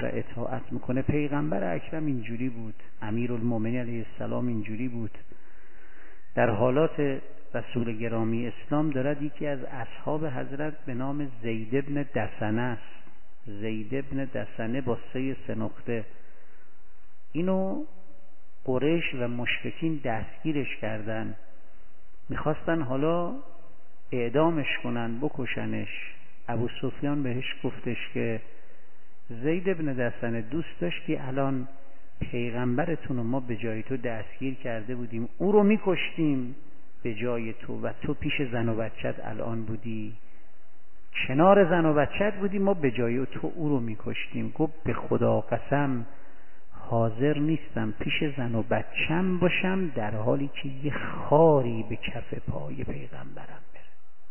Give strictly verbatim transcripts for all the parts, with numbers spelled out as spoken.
و اطاعت میکنه. پیغمبر اکرم اینجوری بود، امیرالمومنین علیه السلام اینجوری بود. در حالات رسول گرامی اسلام دارد یکی از اصحاب حضرت به نام زید بن دسنه است. زید بن دسنه با سه سه نقطه. اینو قریش و مشرکین دستگیرش کردن، میخواستن حالا اعدامش کنن، بکشنش. ابو سفیان بهش گفتش که زید بن دسنه دوست داشتی الان پیغمبرتون رو ما به جای تو دستگیر کرده بودیم، او رو میکشتیم به جای تو و تو پیش زن و بچت الان بودی، کنار زن و بچت بودی، ما به جای تو او رو میکشتیم. گفت به خدا قسم حاضر نیستم پیش زن و بچم باشم در حالی که یه خاری به کف پای پیغمبرم بره.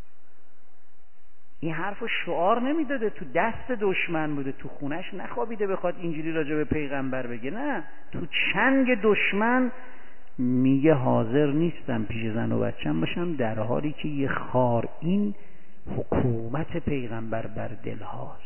این حرفو شعار نمیداده، تو دست دشمن بوده، تو خونش نخوابیده بخواد اینجوری راجع به پیغمبر بگه، نه، تو چنگ دشمن میگه حاضر نیستم پیش زن و بچم باشم در حالی که یه خار. این حکومت پیغمبر بر دل هاست.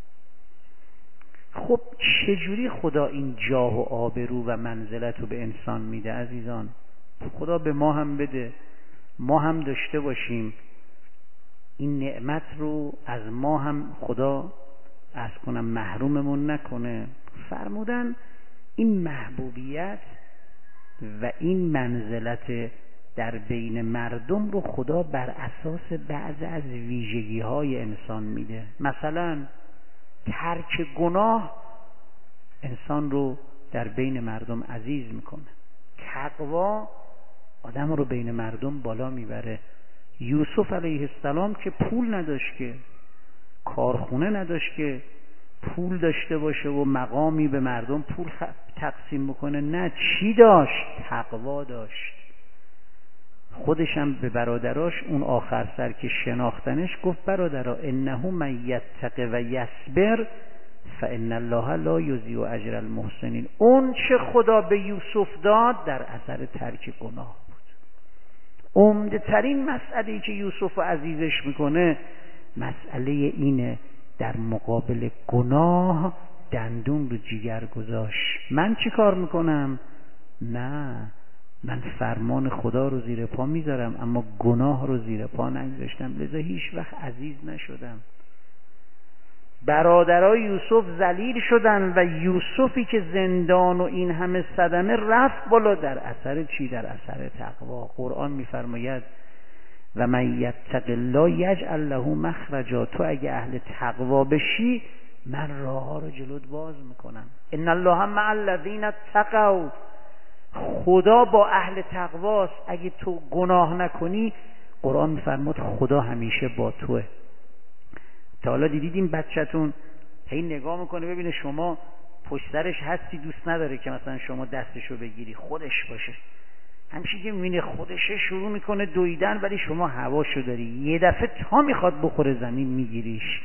خب چجوری خدا این جاه و آبرو و منزلت رو به انسان میده عزیزان؟ خدا به ما هم بده، ما هم داشته باشیم. این نعمت رو از ما هم خدا از کنم محروممون نکنه. فرمودن این محبوبیت و این منزلت در بین مردم رو خدا بر اساس بعض از ویژگی های انسان میده. مثلا ترک گناه انسان رو در بین مردم عزیز میکنه، تقوا آدم رو بین مردم بالا میبره. یوسف علیه السلام که پول نداشت، که کارخونه نداشت که پول داشته باشه و مقامی به مردم پول تقسیم بکنه، نه، چی داشت؟ تقوا داشت. خودشم به برادراش اون آخر سر که شناختنش گفت برادرها انه من یتق و یصبر فان الله لا یضیع اجر المحسنین. اون چه خدا به یوسف داد در اثر ترک گناه بود. عمده ترین مسئله‌ای که یوسف عزیزش میکنه مسئله اینه در مقابل گناه دندون رو جیگر گذاشت. من چی کار میکنم؟ نه، من فرمان خدا رو زیر پا میذارم اما گناه رو زیر پا نگذاشتم، لذا هیچ وقت عزیز نشدم. برادرای یوسف ذلیل شدن و یوسفی که زندان و این همه صدمه رفت بالا در اثر چی؟ در اثر تقوا. قرآن میفرماید و من یتق الله یجعل له مخرجا. تو اگه اهل تقوا بشی من راه ها رو جلوت باز میکنم. ان الله مع الذین اتقوا. خدا با اهل تقواست. اگه تو گناه نکنی قرآن میفرماد خدا همیشه با توه. تا حالا دیدید این بچه‌تون هی نگاه میکنه ببینه شما پشت سرش هستی، دوست نداره که مثلا شما دستشو بگیری، خودش باشه. همیشه که میبینه خودشه شروع میکنه دویدن ولی شما هواشو داری، یه دفعه تا میخواد بخوره زمین میگیریش.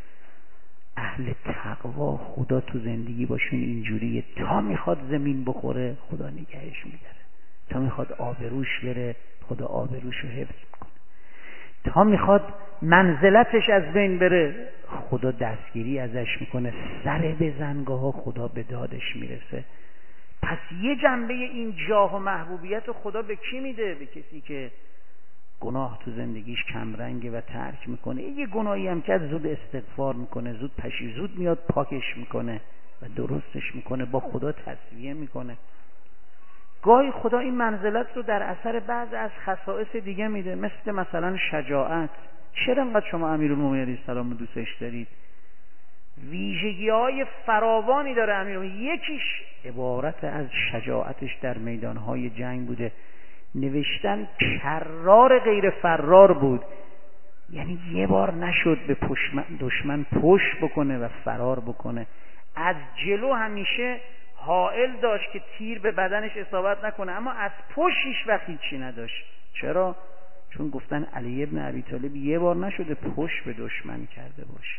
اهل تقوا خدا تو زندگی باشون اینجوریه، تا میخواد زمین بخوره خدا نگهش میداره، تا میخواد آبروش بره خدا آبروشو حفظ میکنه، تا میخواد منزلتش از بین بره خدا دستگیری ازش میکنه، سر به زنگاه ها خدا به دادش میرسه. پس یه جنبه این جاه و محبوبیت رو خدا به کی میده؟ به کسی که گناه تو زندگیش کمرنگه و ترک میکنه. یه گناهی هم کرد زود استغفار میکنه، زود پشی زود میاد پاکش میکنه و درستش میکنه، با خدا تسویه میکنه. گاهی خدا این منزلت رو در اثر بعض از خصائص دیگه میده، مثل مثلا شجاعت. چرا انقدر شما امیرالمومنین علیه السلام رو دوستش دارید؟ ویژگی های فراوانی داره امیرالمومنین. یکیش عبارت از شجاعتش در میدانهای جنگ بوده. نوشتن کرار غیر فرار بود، یعنی یه بار نشد به دشمن پشت بکنه و فرار بکنه. از جلو همیشه حائل داشت که تیر به بدنش اصابت نکنه، اما از پشت هیچ وقت هیچی نداشت. چرا؟ چون گفتن علی ابن ابی طالب یه بار نشده پشت به دشمن کرده باشه.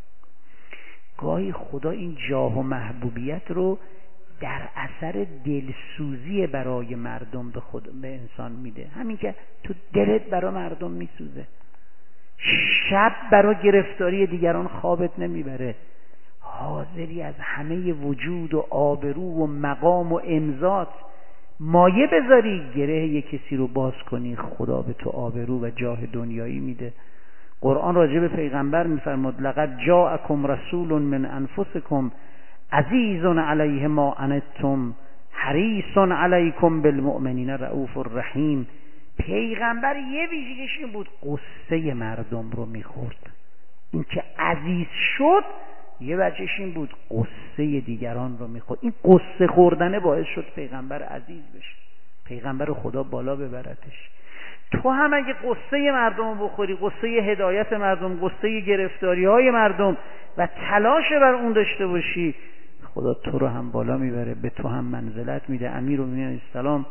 گاهی خدا این جاه و محبوبیت رو در اثر دلسوزی برای مردم به خود به انسان میده. همین که تو دلت برای مردم میسوزه، شب برای گرفتاری دیگران خوابت نمیبره، حاضری از همه وجود و آبرو و مقام و امضات مایه بذاری گره یک کسی رو باز کنی، خدا به تو آبرو و جاه دنیایی میده. قرآن راجع به پیغمبر میفرماد لقد جاءکم رسول من انفسکم عزیز علیه ما عنتم حریص علیکم بالمؤمنین رؤوف الرحیم. پیغمبر یه ویژگیش این بود قصه مردم رو میخورد. این که عزیز شد یه وجهش این بود قصه دیگران رو میخورد. این قصه خوردنه باعث شد پیغمبر عزیز بشه، پیغمبر خدا بالا ببرتش. تو هم اگه قصه مردم رو بخوری، قصه هدایت مردم، قصه گرفتاری های مردم و تلاش بر اون داشته باشی، خدا تو رو هم بالا میبره، به تو هم منزلت میده. امیرالمومنین السلام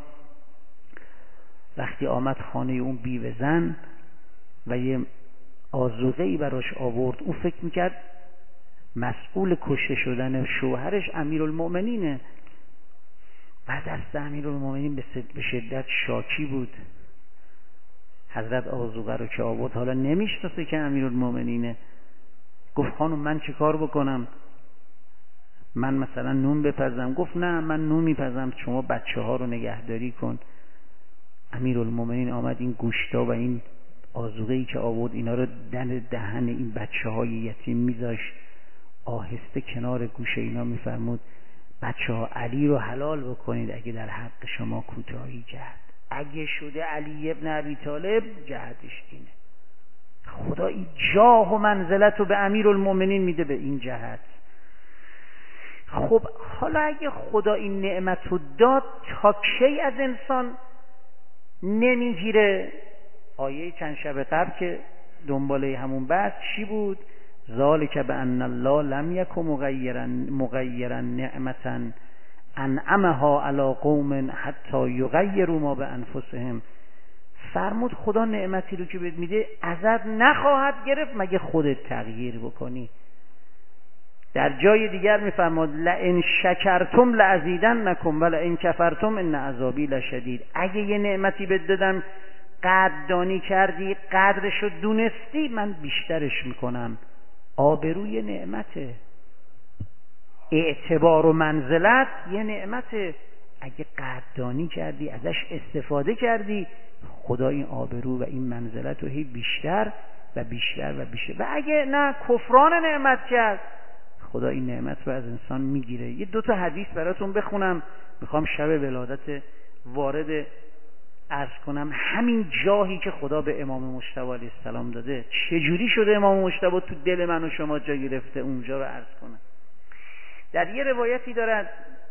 وقتی آمد خانه اون بیوه زن و یه آذوقه‌ای براش آورد، اون فکر میکرد مسئول کشته شدن شوهرش امیرالمومنینه. بعد دست امیرالمومنین به شدت شاکی بود. حضرت آذوقه رو که آورد حالا نمیشناسه که امیرالمومنینه. گفت خانم من چه کار بکنم؟ من مثلا نون بپزم؟ گفت نه من نون میپزم، شما بچه ها رو نگهداری کن. امیرالمومنین آمد این گوشتا و این آذوقه‌ای که آورد اینا رو دن دهن این بچه های یتیم میذاشت، آهسته کنار گوشه اینا میفرمود بچه ها علی رو حلال بکنید اگه در حق شما کوتاهی کرد، اگه شده علی ابن ابی طالب جهتش اینه. خدا این جاه و منزلت رو به امیرالمومنین میده به این جهت. خب حالا اگه خدا این نعمت رو داد تا کی از انسان نمیگیره؟ آیه چند شب قبل که دنباله همون بحث چی بود؟ ذالک بان الله لم یک مغیرا مغیرا نعمتا انعمها علی قوم حتی یغیروا ما بانفسهم. فرمود خدا نعمتی رو که بهت میده ازت نخواهد گرفت مگه خودت تغییر بکنی. در جای دیگر میفرماد لئن شکرتم لازیدنکم ولئن کفرتم ان عذابی لشدید. اگه یه نعمتی بهت دادم قدردانی کردی، قدرشو دونستی، من بیشترش میکنم. آبروی نعمته، اعتبار و منزلت یه نعمته. اگه قدردانی کردی، ازش استفاده کردی، خدا این آبرو و این منزلت رو هی بیشتر و بیشتر و بیشتر. و اگه نه کفران نعمت کرد، خدا این نعمت رو از انسان میگیره. یه دو تا حدیث براتون بخونم، میخوام شب ولادت وارد عرض کنم همین جاهی که خدا به امام مجتبی علیه السلام داده چجوری شده امام مجتبی تو دل من و شما جا گرفته، اونجا رو عرض کنم. در یه روایتی دارد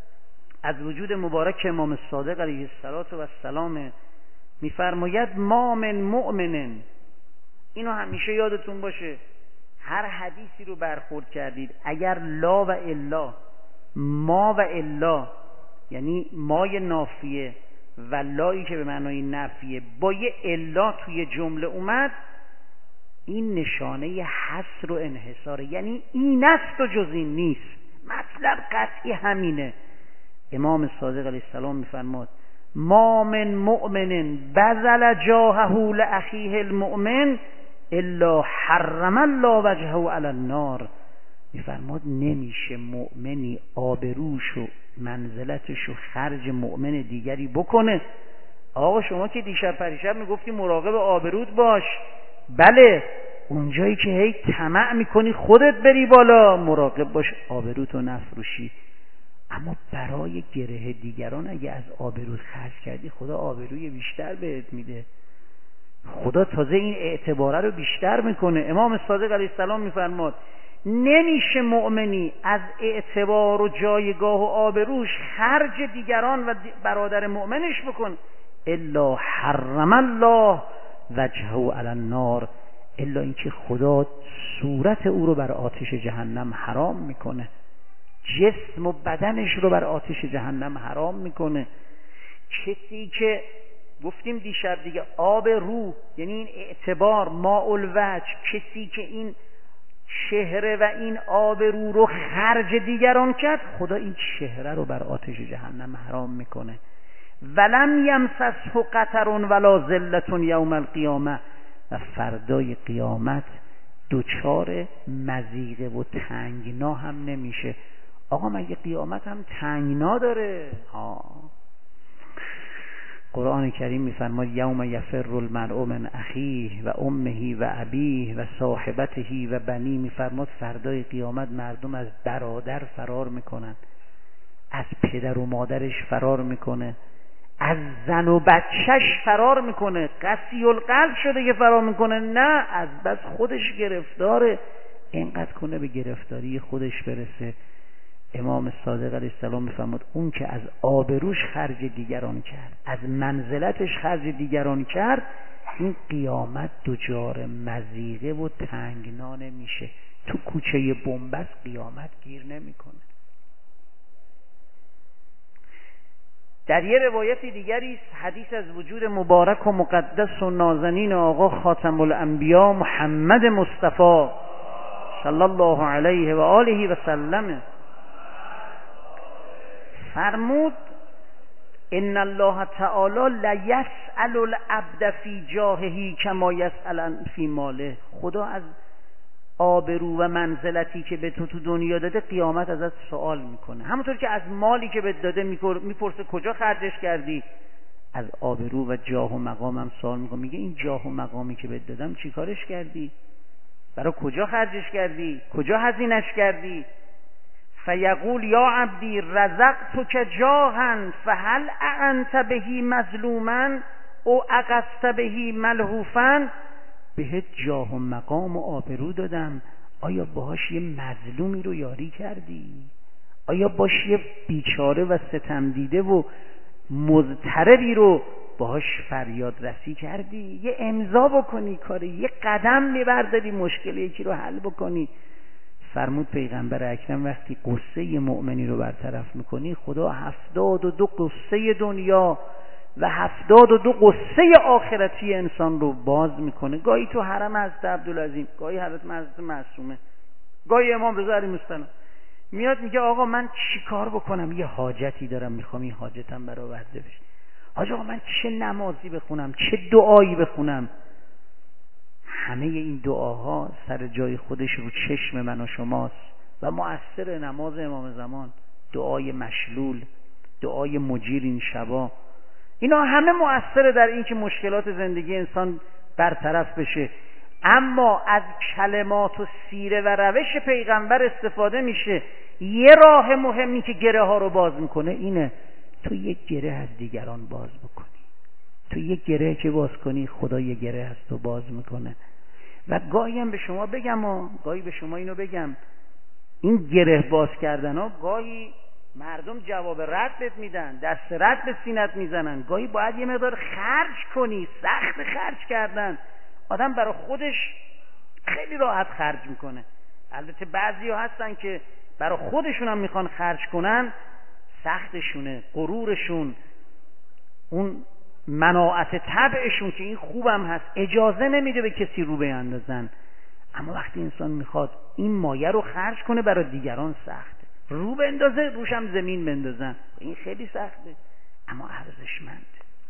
از وجود مبارک امام صادق علیه السلام میفرماید ما من مؤمن، اینو همیشه یادتون باشه، هر حدیثی رو برخورد کردید اگر لا و الا، ما و الا یعنی مای نافیه و لایی که به معنای نفیه با یه الا توی جمله اومد، این نشانه حصر و انحصاره، یعنی این است و جز این نیست. مطلب قطعی همینه. امام صادق علیه السلام میفرماد ما من مؤمن بذل جاهه لاخیه المؤمن الا حرم الله وجهه علی النار. میفرماد نمیشه مؤمنی آبروش و منزلتش و خرج مؤمن دیگری بکنه. آقا شما که دیشب پریشب میگفتی مراقب آبروت باش، بله، اونجایی که هی طمع میکنی خودت بری بالا مراقب باش آبروتو نفروشی، اما برای گره دیگران اگه از آبروت خرج کردی خدا آبروی بیشتر بهت میده، خدا تازه این اعتباره رو بیشتر میکنه. امام صادق علیه السلام میفرماد نمیشه مؤمنی از اعتبار و جایگاه و آبروش خرج دیگران و برادر مؤمنش بکن الا حرم الله وجهه علی النار، الا اینکه خدا صورت او رو بر آتش جهنم حرام میکنه، جسم و بدنش رو بر آتش جهنم حرام میکنه. کسی که گفتیم دیشب دیگه آب روح یعنی این اعتبار ماء الوجه، کسی که این چهره و این آب رو رو خرج دیگران کرد خدا این چهره رو بر آتش جهنم حرام میکنه. ولم یمسسه قطر ولا ذلة یوم القیامه، و فردای قیامت دوچار مضیقه و تنگنا هم نمیشه. آقا مگه قیامت هم تنگنا داره؟ ها، قرآن کریم میفرماد یوم یفر المرء من اخیه و امه و ابیه و صاحبته و بنی. میفرماد فردای قیامت مردم از برادر فرار میکنن، از پدر و مادرش فرار میکنه، از زن و بچهش فرار میکنه. قسی القلب شده که فرار میکنه؟ نه، از بس خودش گرفتاره، اینقدر کنه به گرفتاری خودش برسه. امام صادق علیه السلام میفرماد اون که از آبروش خرج دیگران کرد، از منزلتش خرج دیگران کرد، این قیامت دچار مضیقه و تنگنا نمیشه. تو کوچه بنبست قیامت گیر نمیکنه. در یه روایت دیگری حدیث از وجود مبارک و مقدس و نازنین آقا خاتم الانبیا محمد مصطفی صلی الله علیه و آله و سلم فرمود ان الله تعالی لیسأل العبد فی جاهه کما یسأل فی ماله. خدا از آبرو و منزلتی که به تو تو دنیا داده قیامت ازت سوال میکنه، همونطور که از مالی که بهت داده میپرسه کجا خرجش کردی. از آبرو و جاه و مقامم سوال میکنه، میگه این جاه و مقامی که بهت دادم چی کارش کردی؟ برای کجا خرجش کردی؟ کجا هزینش کردی؟ فیقول یا عبدی رزقتک جاها فهل اعنت بهی مظلوما او اغثت بهی ملهوفا. بهت جاه و مقام و آبرو دادم، آیا باهاش یه مظلومی رو یاری کردی؟ آیا باش یه بیچاره و ستم دیده و مضطربی رو باهاش فریاد رسی کردی؟ یه امضا بکنی کاری، یه قدم میبرداری مشکل یکی رو حل بکنی. فرمود پیغمبر اکرم وقتی قصه مؤمنی رو برطرف میکنی، خدا هفتاد و دو قصه دنیا و هفتاد و دو قصه آخرتی انسان رو باز میکنه. گاهی تو حرم حضرت عبدالعظیم، گاهی حضرت حضرت معصومه، گاهی امام رضا علیه السلام. میاد میگه آقا من چی کار بکنم؟ یه حاجتی دارم، میخوام این حاجتم برآورده بشه. حاج آقا من چه نمازی بخونم، چه دعایی بخونم؟ همه این دعاها سر جای خودش رو چشم من و شماست و مؤثر. نماز امام زمان، دعای مشلول، دعای مجیر این شبا، اینا همه مؤثره در این که مشکلات زندگی انسان برطرف بشه. اما از کلمات و سیره و روش پیغمبر استفاده میشه. یه راه مهمی که گره ها رو باز میکنه اینه تو یک گره از دیگران باز بکنی. تو یک گره که باز کنی خدا یک گره از تو باز میکنه. و گاهی هم به شما بگم و گاهی به شما اینو بگم، این گره باز کردن ها گاهی مردم جواب رد بهت میدن، دست رد به سینت میزنن. گاهی باید یه مقدار خرج کنی، سخت خرج کردن. آدم برای خودش خیلی راحت خرج میکنه. البته بعضی ها هستن که برای خودشون هم میخوان خرج کنن، سختشونه، غرورشون، اون مناعت طبعشون که این خوبم هست اجازه نمیده به کسی رو بیندازن. اما وقتی انسان میخواد این مایه رو خرج کنه برای دیگران سخته. رو بندازه، روشم زمین بندازن، این خیلی سخته اما ارزشمنده.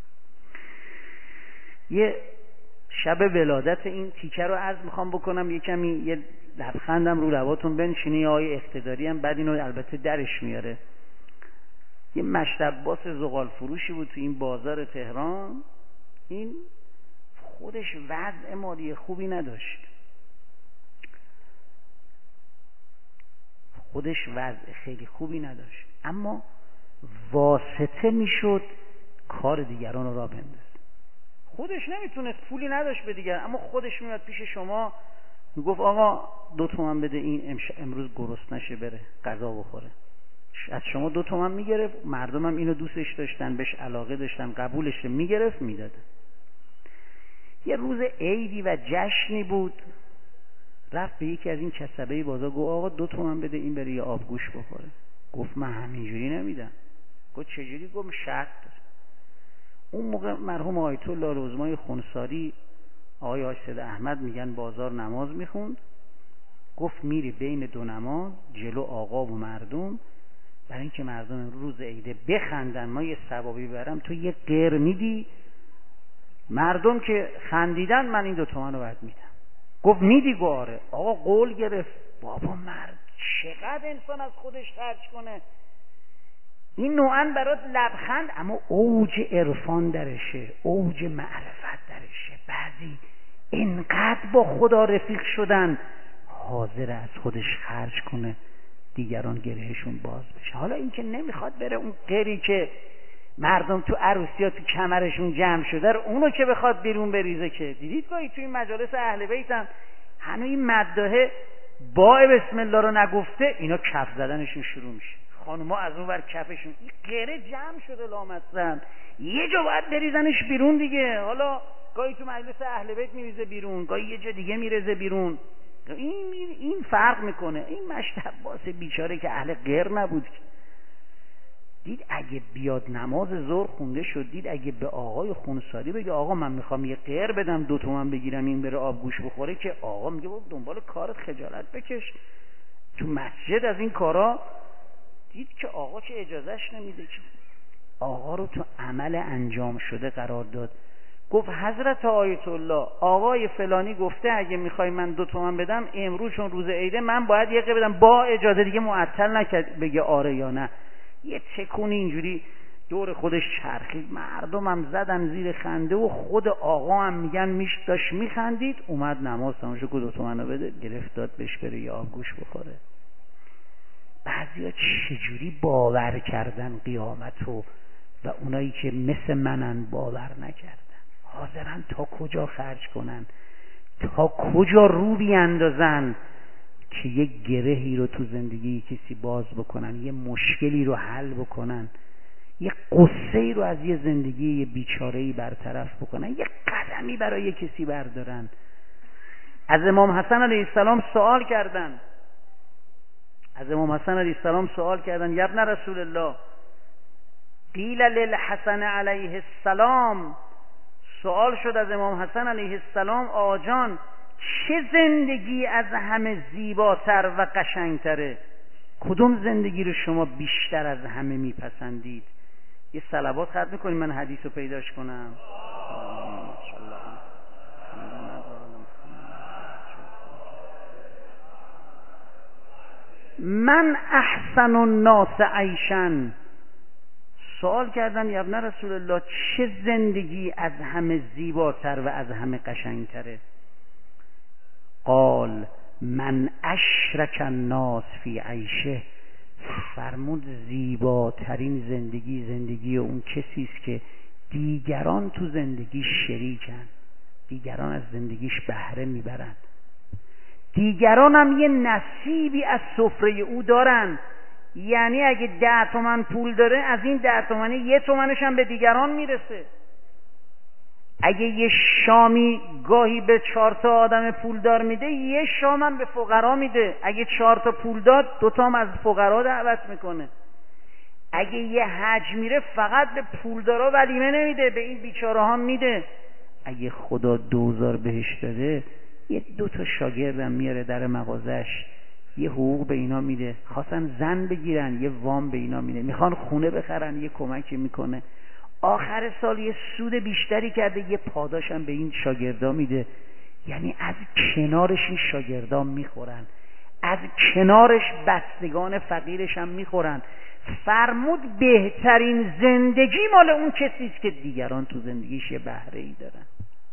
یه شب ولادت این تیکه رو عرض میخوام بکنم، یه کمی یه لبخندم رو لباتون بنشینه. یه آیه اقتداری هم بعد اینو البته درش میاره. یه مشرب باس زغال فروشی بود تو این بازار تهران. این خودش وضع مالی خوبی نداشت، خودش وضع خیلی خوبی نداشت، اما واسطه میشد کار دیگران رو را بندازه. خودش نمیتونست، پولی نداشت به دیگر، اما خودش میاد پیش شما میگفت آقا دو تومن بده این امروز گرسنه نشه بره غذا بخوره. از شما دو تومن میگرفت، مردم هم اینو دوستش داشتن، بهش علاقه داشتن، قبولش میگرفت میداده. یه روز عیدی و جشنی بود، رفت به یکی از این کسبه بازار گفت آقا دو تومن بده این بره یه آبگوش بخوره. گفت من همینجوری نمیدم. گفت چجوری؟ گفت شرط داره. اون موقع مرحوم آیت الله العظمای خونساری آقای حاج سید احمد میگن بازار نماز میخوند. گفت میری بین دو نماز جلو آقا و مردم، برای اینکه مردم روز عیده بخندن ما یه ثوابی برم، تو یه قیر میدی، مردم که خندیدن من این دو تومن رو باید میدم. گفت میدی؟ گفت آره. آقا قول گرفت. بابا مرد چقدر انسان از خودش خرج کنه. این نوعاً برات لبخند، اما اوج عرفان درشه، اوج معرفت درشه. بعضی اینقدر با خدا رفیق شدن حاضر از خودش خرج کنه دیگران گرهشون باز بشه. حالا این که نمیخواد بره اون قری که مردم تو عروسی ها تو کمرشون جمع شده رو اونو که بخواد بیرون بریزه. که دیدید گاهی تو این مجالس اهل بیت هم هنوز این مداحه با بسم الله رو نگفته اینا کف زدنشون شروع میشه. خانوما از اون ور کفشون این قره جمع شده لامصب، یه جا باید بریزنش بیرون دیگه. حالا گاهی تو مجلس اهل بیت میریزه بیرون، گاهی یه جا دیگه میریزه بیرون. این این فرق میکنه. این مشت عباس بیچاره که اهل غیر نبود، دید اگه بیاد نماز ظهر خونده شد، دید اگه به آقای خونساری بگه آقا من میخوام یه غیر بدم دو تومن بگیرم این بره آبگوش بخوره، که آقا میگه بابا دنبال کارت خجالت بکش. تو مسجد از این کارا دید که آقا که اجازهش نمیده، که آقا رو تو عمل انجام شده قرار داد. گفت حضرت آیت الله آقای فلانی گفته اگه میخوای من دو تومن بدم امروز چون روز عیده من باید یه قیمت بدم، با اجازه. دیگه معطل نکرد بگه آره یا نه. یه تکونی اینجوری دور خودش چرخید، مردم هم زدن زیر خنده و خود آقا هم میگن میش داشت میخندید. اومد نماز تمام شد، دو تومن بده، گرفت داد بهش بره یا آبگوش بخوره. بعضیا چجوری باور کردن قیامتو و اونایی که مثل منن باور نکردن، حاضرن تا کجا خرج کنن، تا کجا رو بیاندازن که یک گرهی رو تو زندگی کسی باز بکنن، یه مشکلی رو حل بکنن، یه قصه‌ای رو از یه زندگی یه بیچاره‌ای برطرف بکنن، یه قدمی برای کسی بردارن. از امام حسن علیه السلام سوال کردن از امام حسن علیه السلام سوال کردن یا ابن رسول الله قیل للحسن علیه السلام، سوال شد از امام حسن علیه السلام آقا جان چه زندگی از همه زیباتر و قشنگتره؟ کدوم زندگی رو شما بیشتر از همه میپسندید؟ یه صلوات ختم میکنیم من حدیث رو پیداش کنم. من احسن الناس عیشن، سوال کردن یا ابن رسول الله چه زندگی از همه زیباتر و از همه قشنگتره؟ قال من اشرک الناس فی عیشه، فرمود زیباترین زندگی زندگی اون کسی است که دیگران تو زندگیش شریکن، دیگران از زندگیش بهره میبرن، دیگران هم یه نصیبی از سفره او دارن. یعنی اگه ده تومن پول داره از این ده تومنی یه تومنش هم به دیگران میرسه. اگه یه شامی گاهی به چهار تا آدم پولدار میده یه شام هم به فقرا میده. اگه چهار تا پول داد دو تا هم از فقرا دعوت میکنه. اگه یه حج میره فقط به پولدارا ولیمه نمیده، به این بیچاره ها میده. اگه خدا دوزار بهش داده یه دو تا شاگردم میاره در مغازش، یه حقوق به اینا میده. خواستن زن بگیرن یه وام به اینا میده، میخوان خونه بخرن یه کمکی میکنه. آخر سال یه سود بیشتری کرده یه پاداشم به این شاگردا میده. یعنی از کنارش این شاگردا میخورن، از کنارش بستگان فقیرش هم میخورن. فرمود بهترین زندگی مال اون کسیست که دیگران تو زندگیش یه بهره ای دارن.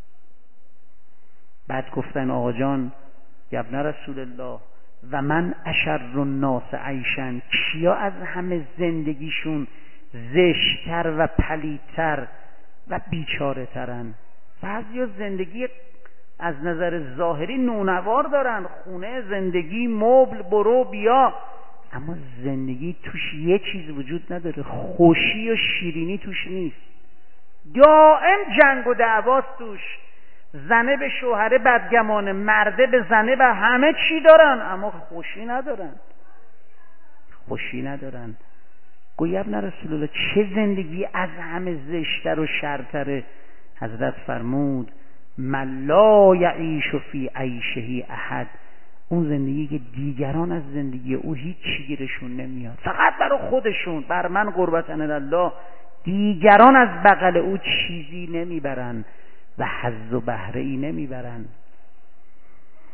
بعد گفتن آقا جان یا ابن رسول الله و من اشر الناس عیشن، کیا از همه زندگیشون زشتر و پلیدتر و بیچاره ترن؟ بعضیا زندگی از نظر ظاهری نونوار دارن، خونه، زندگی، مبل، برو بیا، اما زندگی توش یه چیز وجود نداره، خوشی و شیرینی توش نیست. دائم جنگ و دعواست توش، زنه به شوهره بدگمانه، مرده به زنه و همه چی دارن اما خوشی ندارن، خوشی ندارن. گوی ابن رسول الله چه زندگی از همه زشتر و شرتره؟ حضرت فرمود من لا یعیش فی عیشه احد، اون زندگی که دیگران از زندگی او هیچ چی گیرشون نمیاد، فقط برای خودشون، بر من قربتن الله، دیگران از بغل او چیزی نمیبرن و حظ و بهره ای نمیبرن.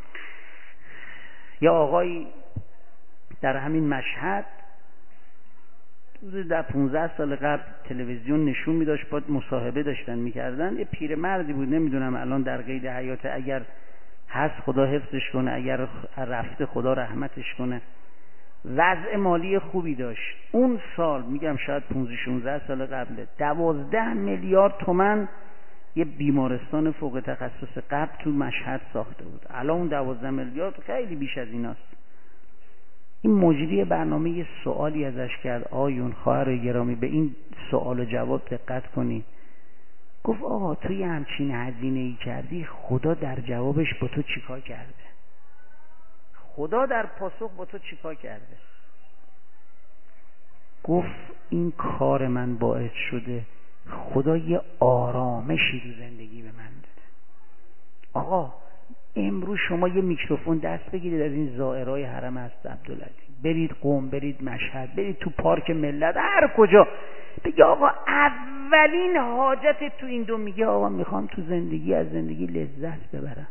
یا آقایی در همین مشهد در پونزده سال قبل تلویزیون نشون میداشت، با مصاحبه داشتن میکردن، یه پیرمردی بود، نمیدونم الان در قید حیات، اگر هست خدا حفظش کنه، اگر رفته خدا رحمتش کنه، وضع مالی خوبی داشت. اون سال میگم شاید پانزده شانزده سال قبله، دوازده میلیارد تومان یه بیمارستان فوق تخصص قلب تو مشهد ساخته بود. الان اون دوازده میلیارد خیلی بیش از ایناست. این مجری برنامه یه سوالی ازش کرد، آیون خواهر گرامی به این سوال و جواب دقت کنی. گفت آقا تو یه همچین هزینه ای کردی، خدا در جوابش با تو چیکار کرده؟ خدا در پاسخ با تو چیکار کرده؟ گفت این کار من باعث شده خدا یه آرامشی تو زندگی به من داده. آقا امروز شما یه میکروفون دست بگیرید از این زائرای حرم حضرت عبدالعزیز، برید قم، برید مشهد، برید تو پارک ملت، هر کجا، بگی آقا اولین حاجت تو این دو، میگه آقا میخوام تو زندگی از زندگی لذت ببرم.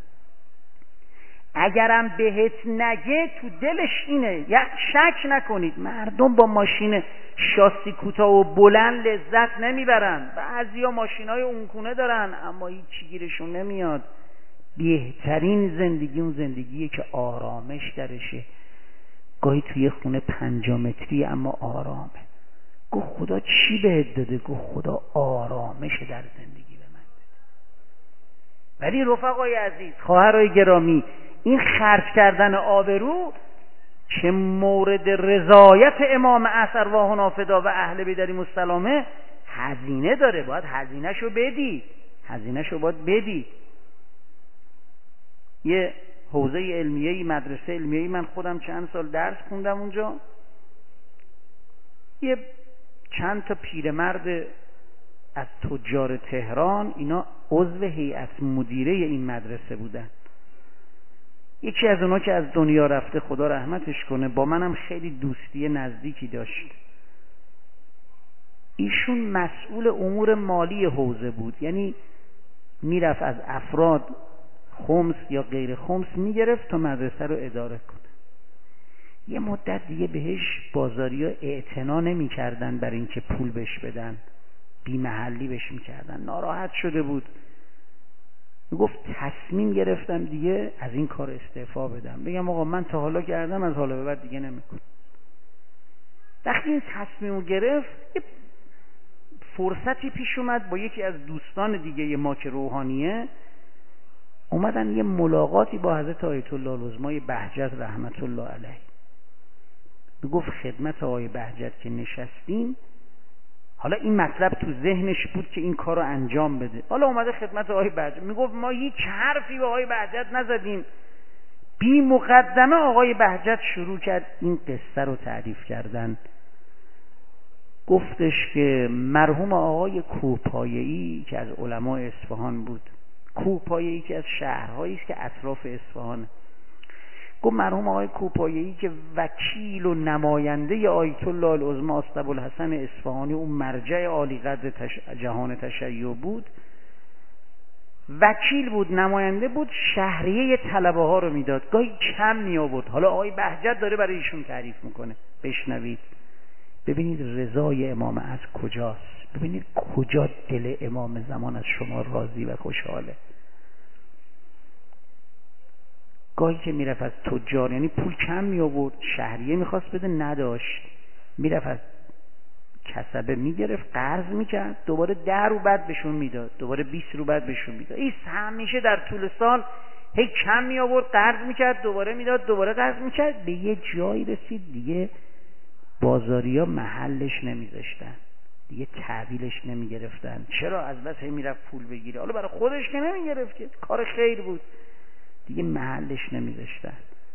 اگرم بهت نگه تو دلش اینه، یا شک نکنید مردم با ماشین شاسی کوتاه و بلند لذت نمیبرن. بعضیا ماشینای اونکونه دارن اما هیچ گیرشون نمیاد. بهترین زندگی اون زندگیه که آرامش درشه. گاهی توی خونه پنجاه متری اما آرامه. گو خدا چی بهت داده؟ گو خدا آرامش در زندگی به من داده. ولی رفقای عزیز، خواهرای گرامی، این خرج کردن آبرو که مورد رضایت امام عصر و حنافدا و اهل بیت علیهم السلام هزینه داره، باید هزینه‌شو بدید، هزینه‌شو باید بدید. یه حوزه علمیه‌ای، مدرسه علمیه‌ای، من خودم چند سال درس خوندم اونجا، یه چند تا پیرمرد از تجار تهران، اینا عضو هیئت مدیره این مدرسه بودن. یکی از اونا که از دنیا رفته خدا رحمتش کنه، با منم خیلی دوستی نزدیکی داشت. ایشون مسئول امور مالی حوزه بود، یعنی میرفت از افراد خمس یا غیر خمس میگرفت تا مدرسه رو اداره کنه. یه مدت دیگه بهش بازاریا اعتنا نمی کردن برای اینکه پول بهش بدن، بی محلی بهش میکردن، ناراحت شده بود. میگفت تصمیم گرفتم دیگه از این کار استعفا بدم، بگم آقا من تا حالا کردم، از حالا به بعد دیگه نمیکنم. وقتی این تصمیمو گرفت، یه فرصتی پیش اومد با یکی از دوستان دیگه ما که روحانیه، اومدن یه ملاقاتی با حضرت آیت الله العظمای بهجت رحمت الله علیه. میگفت خدمت آقای بهجت که نشستیم، حالا این مطلب تو ذهنش بود که این کار رو انجام بده. حالا اومده خدمت آقای بهجت، میگفت ما هیچ حرفی به آقای بهجت نزدیم. بی مقدمه آقای بهجت شروع کرد این قصه رو تعریف کردن. گفتش که مرحوم آقای کوهپایه‌ای که از علماء اصفهان بود، کوهپایه‌ای که از شهرهایی است که اطراف اصفهانه، گفت مرحوم آقای کوهپایه‌ای که وکیل و نماینده آیت الله العظمی اسطابالحسن اصفهانی، اون مرجع عالی قدر تش... جهان تشیع بود، وکیل بود، نماینده بود، شهریه طلبه ها رو میداد، گاهی کم می آورد. حالا آقای بهجت داره برای ایشون تعریف میکنه، بشنوید. ببینید رضای امام از کجاست، ببینید کجا دل امام زمان از شما راضی و خوشحاله. گاهی که میرفت از تجار، یعنی پول کم می آورد، شهریه میخواست بده نداشت، میرفت از کسبه میگرفت، قرض میکرد، دوباره ده رو بعد بهشون میداد، دوباره بیست رو بعد بهشون میداد. این همیشه در طول سال هی کم می آورد، قرض میکرد، دوباره میداد، دوباره قرض میکرد. به یه جایی رسید دیگه بازاریا محلش نمیذاشتن، دیگه تحویلش نمیگرفتن. چرا؟ از بس هی میرفت پول بگیره، حالا برای خودش که نمیگرفت که کار خیر بود، دیگه محلش نمیذاشتن.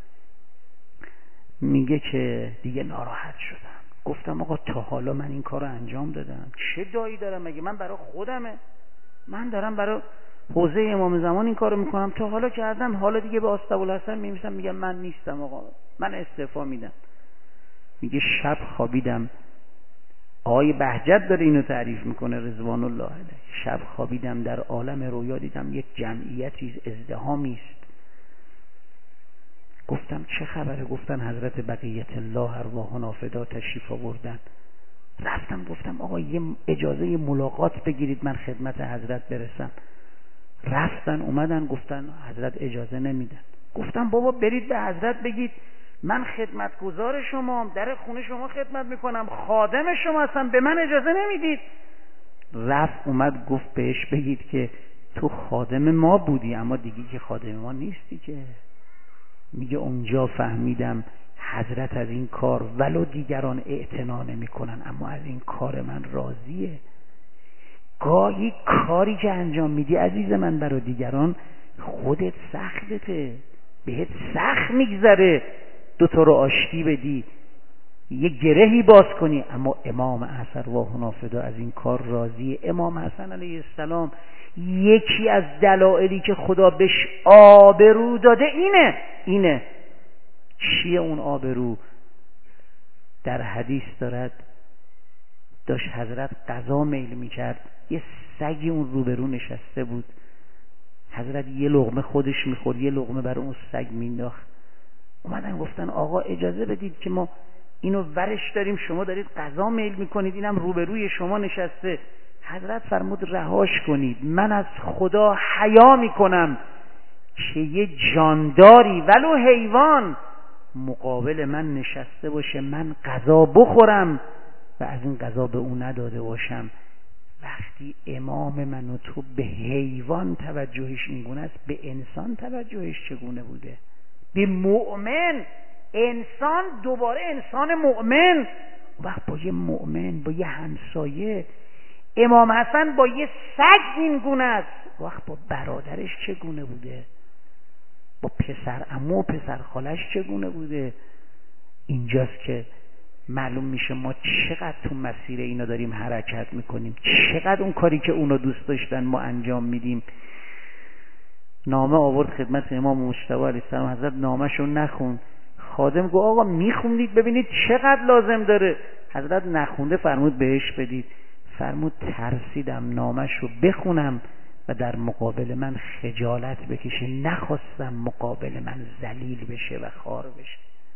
میگه که دیگه ناراحت شدم، گفتم آقا تا حالا من این کار رو انجام دادم، چه دایی دارم؟ مگه من برای خودمه؟ من دارم برای حوزه امام زمان این کار رو میکنم، تا حالا کردم، حالا دیگه به اسطابالحسن میمیسم میگم من نیستم آقا، من استعفا میدم. میگه شب خوابیدم، آقای بهجت داره اینو تعریف میکنه رضوان الله علیه، شب خوابیدم در عالم رویا دیدم یک جمعیتی ازدحامی است، گفتم چه خبره؟ گفتن حضرت بقیت الله ارواحنا فدا تشریف آوردن. رفتم گفتم آقا یه اجازه یه ملاقات بگیرید من خدمت حضرت برسم. رفتن اومدن گفتن حضرت اجازه نمیدن. گفتم بابا برید به حضرت بگید من خدمتگزار شما، در خونه شما خدمت میکنم، خادم شما هستم، به من اجازه نمیدید. رفت اومد گفت بهش بگید که تو خادم ما بودی اما دیگه که خادم ما نیستی که. میگه اونجا فهمیدم حضرت از این کار ولو دیگران اعتنا نمی کنن اما از این کار من راضیه. گاهی کاری که انجام میدی عزیز من برای دیگران خودت سختته، بهت سخت میگذره دوتا رو آشتی بدی، یه گرهی باز کنی، اما امام اثر واهنا فدا از این کار راضیه. امام حسن علیه السلام یکی از دلایلی که خدا بهش آبرو داده اینه اینه چیه اون آبرو؟ در حدیث دارد داشت حضرت غذا میل میکرد، یه سگی اون روبرو نشسته بود، حضرت یه لقمه خودش میخورد یه لقمه برای اون سگ مینداخت. اومدن گفتن آقا اجازه بدید که ما اینو ورش داریم، شما دارید غذا میل میکنید، اینم روبروی شما نشسته. حضرت فرمود رهاش کنید، من از خدا حیا میکنم که یه جانداری ولو حیوان مقابل من نشسته باشه من غذا بخورم و از این غذا به اون نداده باشم. وقتی امام من و تو به حیوان توجهش این گونه است، به انسان توجهش چگونه بوده؟ به مؤمن، انسان دوباره انسان مؤمن، وقت با یه مؤمن، با یه همسایه. امام حسن با یه سگ این گونه است، وقت با برادرش چگونه بوده؟ با پسر عمو و پسر خالش چگونه بوده؟ اینجاست که معلوم میشه ما چقدر تو مسیر اینا داریم حرکت میکنیم، چقدر اون کاری که اونا دوست داشتن ما انجام میدیم. نامه آورد خدمت امام مجتبی علیه السلام، حضرت نامه‌شو نخون. خادم گفت آقا میخونید ببینید چقدر لازم داره. حضرت نخونده، فرمود بهش بدید. فرمود ترسیدم نامه‌شو بخونم و در مقابل من خجالت بکشه، نخواستم مقابل من ذلیل بشه و خار بشه.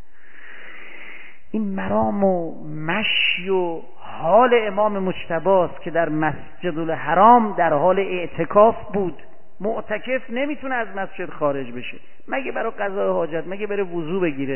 این مرام و مشی و حال امام مجتبی است که در مسجد الحرام در حال اعتکاف بود. معتکف نمیتونه از مسجد خارج بشه مگه برای قضای حاجت، مگه بره وضو بگیره.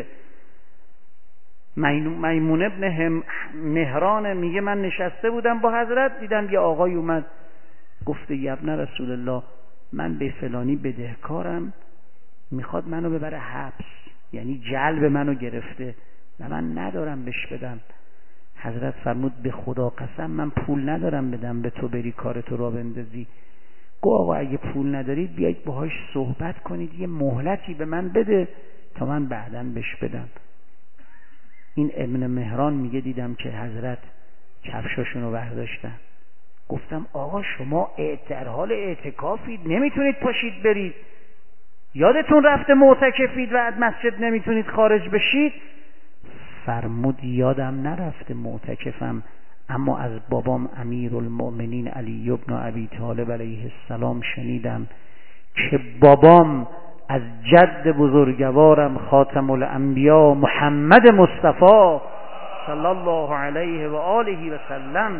میمون ابن مهران میگه من نشسته بودم با حضرت، دیدم یه آقای اومد گفته یا ابن رسول الله من به فلانی بدهکارم، میخواد منو ببره حبس، یعنی جلب منو گرفته و من ندارم بهش بدم. حضرت فرمود به خدا قسم من پول ندارم بدم به تو بری کارتو را بندازی. گو آقا اگه پول ندارید بیایید باهاش صحبت کنید، یه مهلتی به من بده تا من بعداً بهش بدم. این ابن مهران میگه دیدم که حضرت کفشاشونو برداشتن، گفتم آقا شما در حال اعتکافید نمیتونید پاشید برید، یادتون رفته معتکفید و از مسجد نمیتونید خارج بشید؟ فرمود یادم نرفته معتکفم، اما از بابام امیرالمؤمنین علی ابن ابی طالب علیه السلام شنیدم که بابام از جد بزرگوارم خاتم الانبیا محمد مصطفی صلی الله علیه و آله و سلم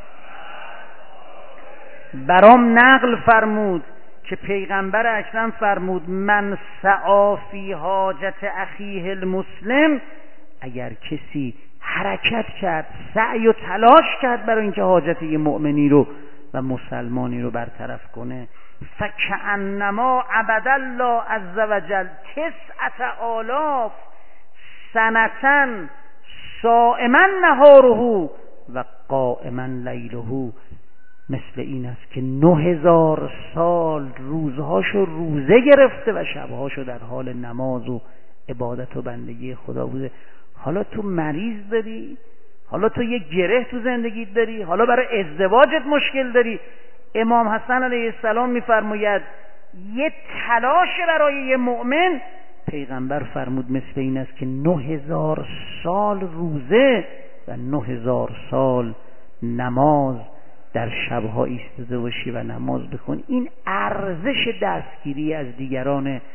برام نقل فرمود که پیغمبر اکرم فرمود من سعی فی حاجت اخیه المسلم، اگر کسی حرکت کرد، سعی و تلاش کرد برای اینکه حاجت یه مؤمنی رو و مسلمانی رو برطرف کنه، فکأنما عبد الله عز وجل تسعة آلاف سنتن صائما نهاره و قائما لیله، مثل این است که نه هزار سال روزهاشو روزه گرفته و شبهاشو در حال نماز و عبادت و بندگی خدا بوده. حالا تو مریض داری، حالا تو یه گره تو زندگیت داری، حالا برای ازدواجت مشکل داری. امام حسن علیه السلام میفرماید یه تلاش برای یه مؤمن، پیغمبر فرمود مثل این است که نه هزار سال روزه و نه هزار سال نماز در شبها ایستاده باشی و نماز بخون. این ارزش دستگیری از دیگرانه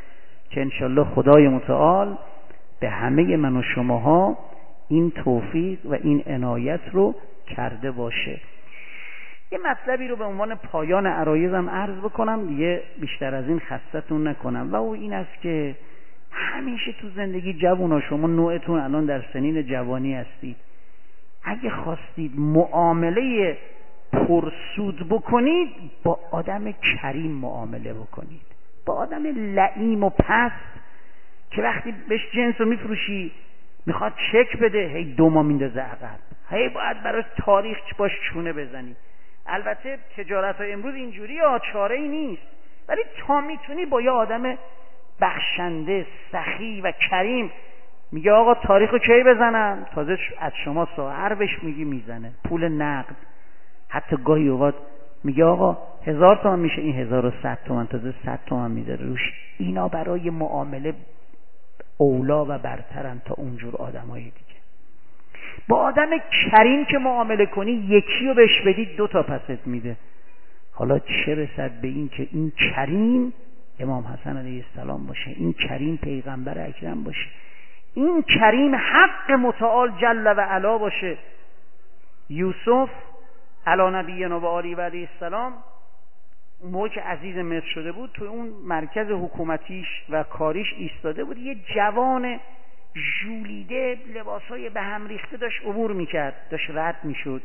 که انشالله خدای متعال به همه من و شماها این توفیق و این عنایت رو کرده باشه. یه مطلبی رو به عنوان پایان عرایضم عرض بکنم دیگه، بیشتر از این خستتون نکنم، و او این است که همیشه تو زندگی جوونا، شما نوعتون الان در سنین جوانی هستید، اگه خواستید معامله پرسود بکنید با آدم کریم معامله بکنید. با آدم لئیم و پست که وقتی بهش جنس رو میفروشی میخواد چک بده، هی دوما میندازه عقب، هی باید برای تاریخ باش چونه بزنی. البته تجارت های امروز اینجوری ها، چاره ای نیست، ولی تا میتونی با یه آدم بخشنده سخی و کریم میگه آقا تاریخ رو کی بزنم، تازه از شما ساعر بهش میگی میزنه، پول نقد، حتی گاهی اوقات میگه آقا هزار تومن میشه، این هزار و صد تومن، تازه صد تومن میذاره روش. اینا برای معامله اولا و برترن تا اونجور آدمای دیگه. با آدم کریم که معامله کنی یکی رو بهش بدید دو تا پست میده، حالا چه رسد به این که این کریم امام حسن علیه السلام باشه، این کریم پیغمبر اکرم باشه، این کریم حق متعال جل و علا باشه. یوسف علی نبینا و آله و علیه السلام اون موقع که عزیز مصر شده بود، تو اون مرکز حکومتیش و کاریش ایستاده بود، یه جوان ژولیده لباسای به هم ریخته داشت عبور میکرد، داشت رد میشد.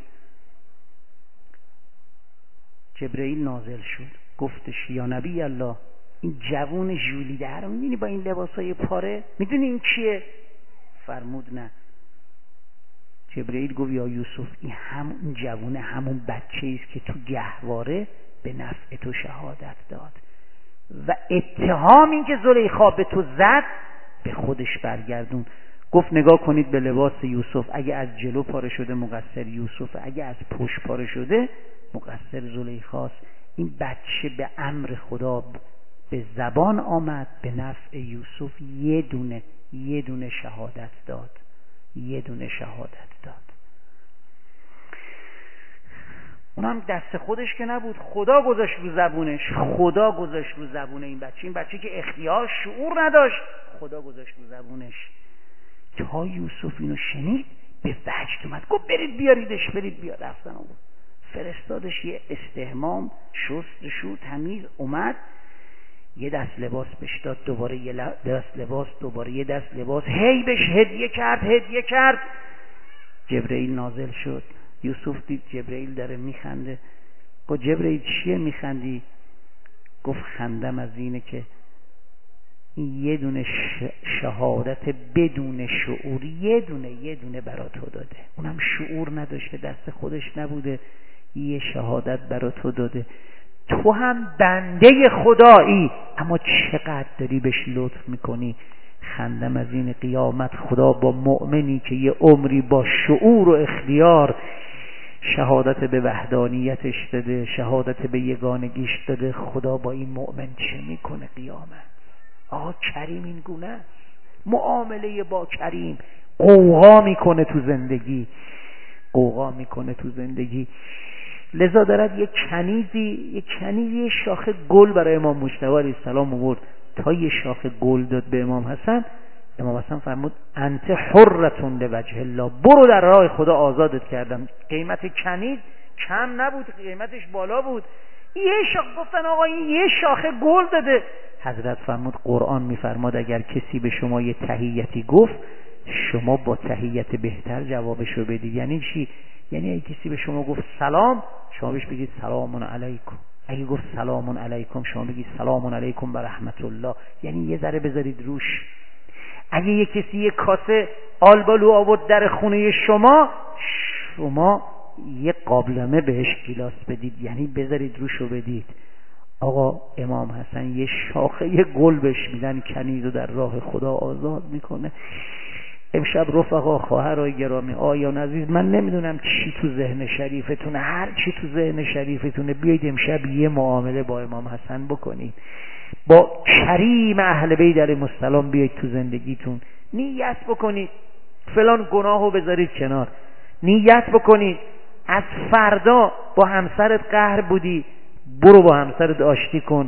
جبرئیل نازل شد، گفتش یا نبی الله، این جوان ژولیده رو میبینی با این لباسای پاره، میدونی این کیه؟ فرمود نه. جبرئیل گفت یا یوسف، این همون جوونه، همون بچه‌ای است که تو گهواره به نفع تو شهادت داد و اتهامی که زلیخا به تو زد به خودش برگردون. گفت نگاه کنید به لباس یوسف، اگه از جلو پاره شده مقصر یوسف، اگه از پشت پاره شده مقصر زلیخاست. این بچه به امر خدا به زبان آمد، به نفع یوسف یه دونه یه دونه شهادت داد، یه دونه شهادت داد. اونم دست خودش که نبود، خدا گذاشت رو زبونش، خدا گذاشت رو زبون این بچه، این بچه که اختیار شعور نداشت، خدا گذاشت رو زبونش. تا یوسف اینو شنید به وجد اومد، گفت برید بیاریدش، برید بیار. رفتن آورد، فرستادش، یه استحمام شست شو تمیز اومد، یه دست لباس بهش داد، دوباره یه دست لباس، دوباره یه دست لباس، هی بهش هدیه کرد هدیه کرد. جبرئیل نازل شد، یوسف دید جبرئیل داره میخنده، گفت جبرئیل چیه میخندی؟ گفت خندم از اینه که یه دونه شهادت بدون شعور، یه دونه یه دونه برا تو داده، اونم شعور نداشته، دست خودش نبوده، یه شهادت برا تو داده. تو هم بنده خدایی، اما چقدر داری بهش لطف میکنی. خندم از این قیامت خدا با مؤمنی که یه عمری با شعور و اختیار شهادت به وحدانیتش داده، شهادت به یگانگیش داده، خدا با این مؤمن چه میکنه قیامت؟ آقا کریم این گونه است، معامله با کریم قوقا میکنه تو زندگی، قوقا میکنه تو زندگی. لذا دارد یک کنیزی یک کنیزی شاخه گل برای امام مجتبی علیه السلام آورد، تا یه شاخه گل داد به امام حسن. امام حسن فرمود انت حرتون لوجه الله، برو در راه خدا آزادت کردم. قیمت کنیز کم نبود، قیمتش بالا بود. یه شاخه گفتن آقا این یه شاخه گل داده. حضرت فرمود قرآن میفرماد اگر کسی به شما یه تحیتی گفت، شما با تحیت بهتر جوابشو بدید. یعنی چی؟ یعنی اگه کسی به شما گفت سلام، شما بهش بگید سلام علیکم. اگه گفت سلام علیکم، شما بگید سلام علیکم و رحمت الله. یعنی یه ذره بذارید روش. اگه یه کسی یه کاسه آلبالو آورد در خونه شما، شما یه قابلمه بهش گیلاس بدید، یعنی بذارید روشو بدید. آقا امام حسن یه شاخه یه گل بهش میدن، کنیزو در راه خدا آزاد میکنه. امشب رفقا خواهرای گرامی آیان عزیز، من نمیدونم چی تو ذهن شریفتونه، هر چی تو ذهن شریفتونه بیایید امشب یه معامله با امام حسن بکنید، با کریم اهل بیت علیهم السلام بیایید تو زندگیتون نیت بکنید، فلان گناهو بذارید کنار، نیت بکنید از فردا با همسرت قهر بودی، برو با همسرت آشتی کن،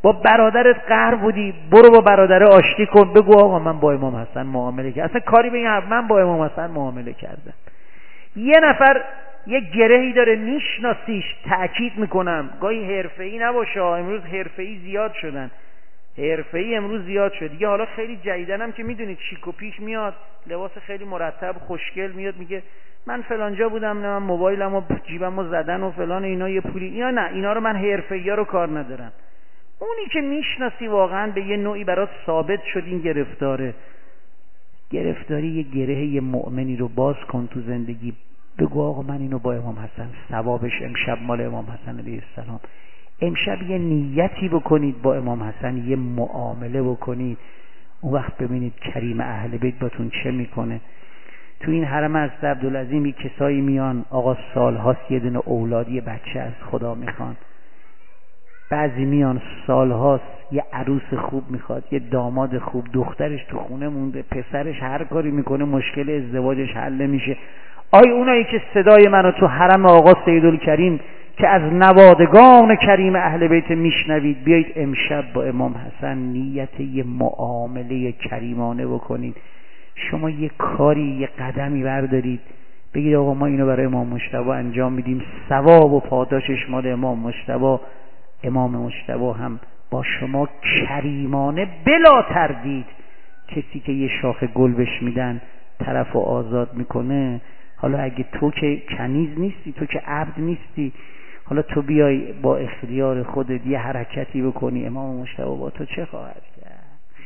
با برادرت قهر بودی، برو با برادر آشتی کن، بگو آقا من با امام حسن معامله کردم، اصلا کاری به این حرف، من با امام حسن معامله کردم. یه نفر یه گرهی داره میشناسیش، تأکید میکنم گاهی حرفه‌ای نباشه، امروز حرفه‌ای زیاد شدن، حرفه‌ای امروز زیاد شد دیگه. حالا خیلی جدیدنم که میدونید چیک و پیک میاد، لباس خیلی مرتب خوشگل میاد، میگه من فلانجا بودم، نه من موبایلمو جیبمو زدن و فلان اینا، یه پولی اینا، نه اینا رو من حرفه‌ای‌ها رو کار ندارم. اونی که میشناسی واقعا به یه نوعی برات ثابت شد این گرفتاره، گرفتاری یه گره یه مؤمنی رو باز کن تو زندگی، بگو آقا من اینو با امام حسن، ثوابش امشب مال امام حسن علیه السلام. امشب یه نیتی بکنید با امام حسن، یه معامله بکنید، اون وقت ببینید کریم اهل بیت باتون چه میکنه. تو این حرم از عبدالعظیم کسایی میان آقا سالهاست یه دونه اولادی بچه از خدا میخوان، بعضی میان سالهاست یه عروس خوب میخواد، یه داماد خوب، دخترش تو خونه مونده، پسرش هر کاری میکنه مشکل ازدواجش حل نمیشه. آی اونایی که صدای منو تو حرم آقا سیدالکریم که از نوادگان کریم اهل بیت میشنوید، بیایید امشب با امام حسن نیت یه معامله کریمانه بکنید. شما یه کاری یه قدمی بردارید، بگید آقا ما اینو برای امام مجتبی انجام میدیم، ثواب و پاداشش مال امام مجتبی. امام مجتبی هم با شما کریمانه بلا تردید، کسی که یه شاخ گل بهش میدن طرف و آزاد میکنه. حالا اگه تو که کنیز نیستی، تو که عبد نیستی، حالا تو بیای با اختیار خودت یه حرکتی بکنی، امام مجتبی با تو چه خواهد کرد؟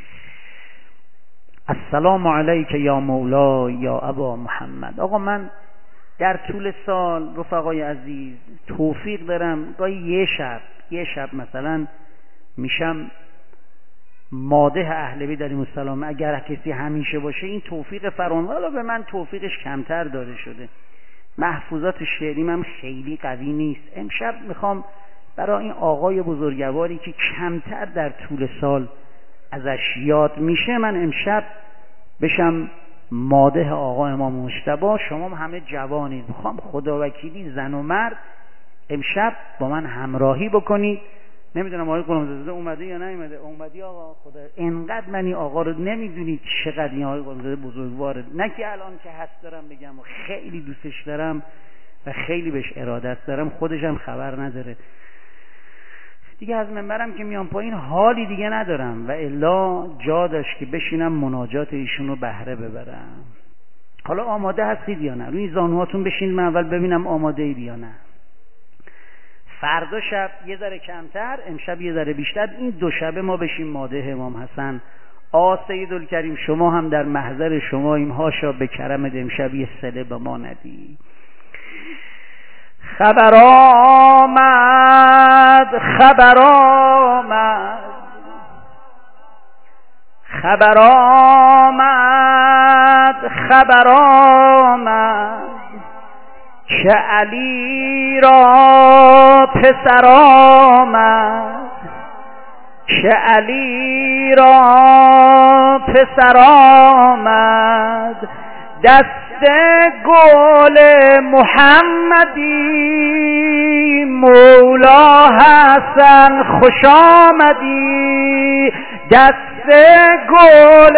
السلام علیک یا مولا یا ابا محمد. آقا من در طول سال رفقای عزیز توفیق دارم گاهی یه شب یه شب مثلا میشم ماده اهل بیت علیهم السلام. اگر کسی همیشه باشه این توفیق فرانوار، به من توفیقش کمتر داده شده، محفوظات شعری من خیلی قوی نیست. امشب میخوام برای این آقای بزرگواری که کمتر در طول سال ازش یاد میشه، من امشب بشم ماده آقا امام مجتبی. شما همه جوانید، میخوام خداوکیلی زن و مرد امشب با من همراهی بکنید. نمیدونم آقای غلامزاده اومده یا نیومده. اومدی آقا؟ خدا انقدر من این آقا رو نمیدونید چقدر این آقای غلامزاده بزرگواره، نه که الان که حس دارم بگم و خیلی دوستش دارم و خیلی بهش ارادت دارم، خودشم خبر نداره دیگه. از منبرم که میام پایین حالی دیگه ندارم و الا جا داشت که بشینم مناجات ایشون رو بهره ببرم. حالا آماده هستید یا نه؟ روی زانوهاتون بشینید من اول ببینم آماده اید یا نه. فردا شب یه ذره کمتر، امشب یه ذره بیشتر، این دو شبه ما بشیم ماده امام حسن. آ سیدالکریم شما هم در محضر شما این هاشا به کرمت امشب یه صله به ما ندی. خبر آمد خبر آمد خبر آمد خبر آمد که علی را پسر آمد، که علی را پسر آمد. دست گل محمدی مولا حسن خوش آمدی. دست گل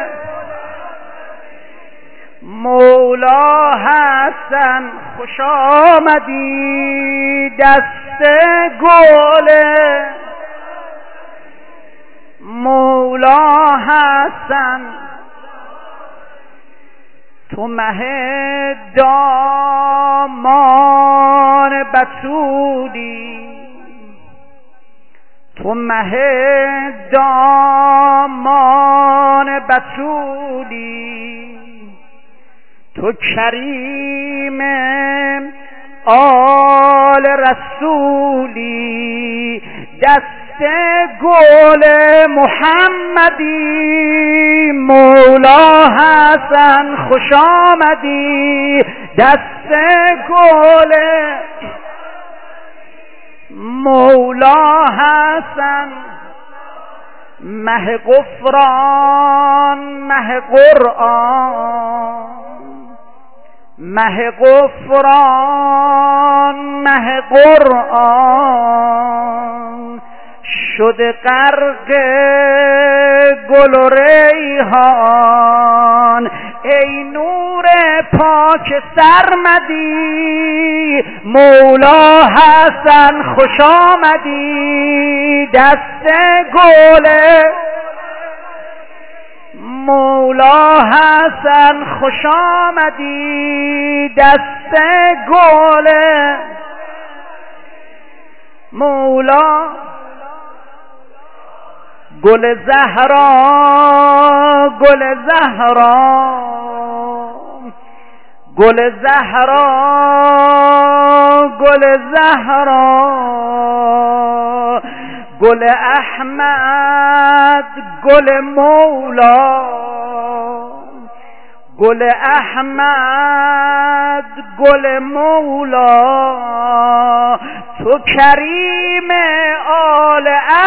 مولا حسن خوش آمدی. دست گل مولا حسن. تو مه دامان بتولی، تو مه دامان بتولی. تو کریم آل رسولی. دست گل محمدی مولا حسن خوش آمدی. دست گل مولا حسن. مه غفران مه قرآن، مه غفران مه قرآن. شده غرق گل و ریحان. ای نور پاک سرمدی مولا حسن خوش آمدی. دست گل مولا حسن خوش آمدی. دست گل مولا گل زهرا گل زهرا گل زهرا گل زهرا گل احمد گل مولا گل احمد گل مولا. تو کریم آل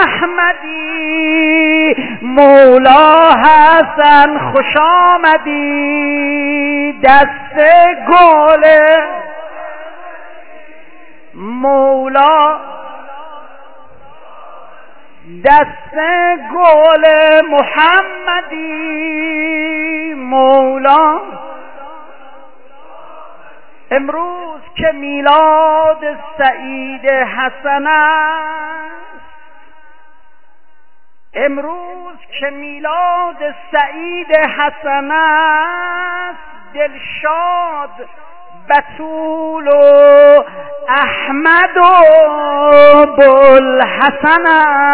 احمدی مولا حسن خوش آمدی. دست گل مولا دست گل محمدی مولا. امروز که میلاد سعید حسن است، امروز که میلاد سعید حسن است، دلشاد بتول و احمد و بوالحسن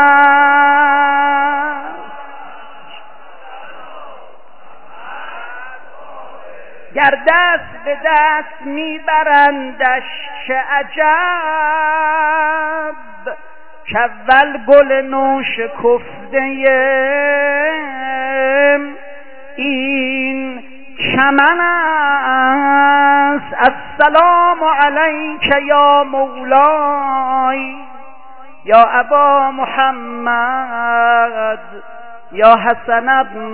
است. گر دست به دست میبرندش چه عجب، کاول گل نو شکفته این چمن است. السلام علیک یا مولای یا ابا محمد یا حسن ابن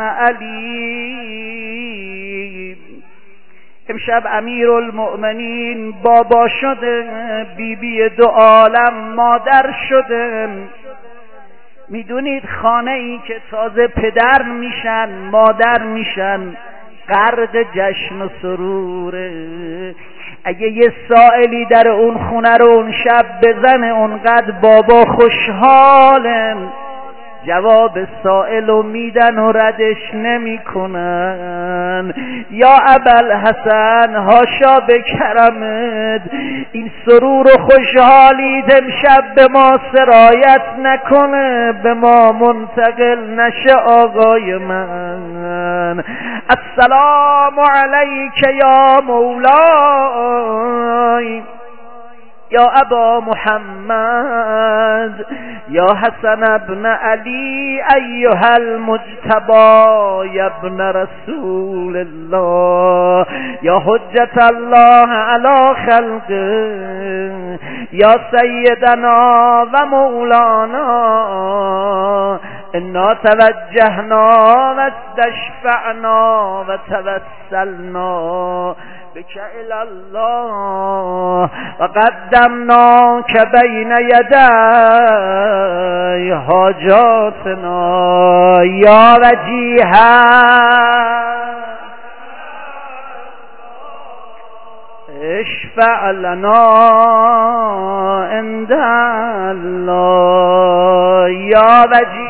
علی. امشب امیر المؤمنین بابا شده، بی بی دو عالم مادر شده. میدونید خانه ای که تازه پدر میشن مادر میشن غرق جشن و سروره. اگه یه سائلی در اون خونه رو اون شب بزنه اونقدر بابا خوشحاله، جواب سائل رو میدن و ردش نمی کنن. یا ابوالحسن هاشا به کرمت، این سرور و خوشحالیت امشب به ما سرایت نکنه، به ما منتقل نشه آقای من. السلام علیک یا مولای یا ابا محمد یا حسن ابن علی ایها المجتبی یا ابن رسول الله یا حجت الله علی خلقه یا سیدنا و مولانا. انا توجهنا و استشفعنا و توسلنا بك الى الله و قدمنا که بین یدی حاجاتنا یا وجیها اشفع لنا عند الله یا وجیها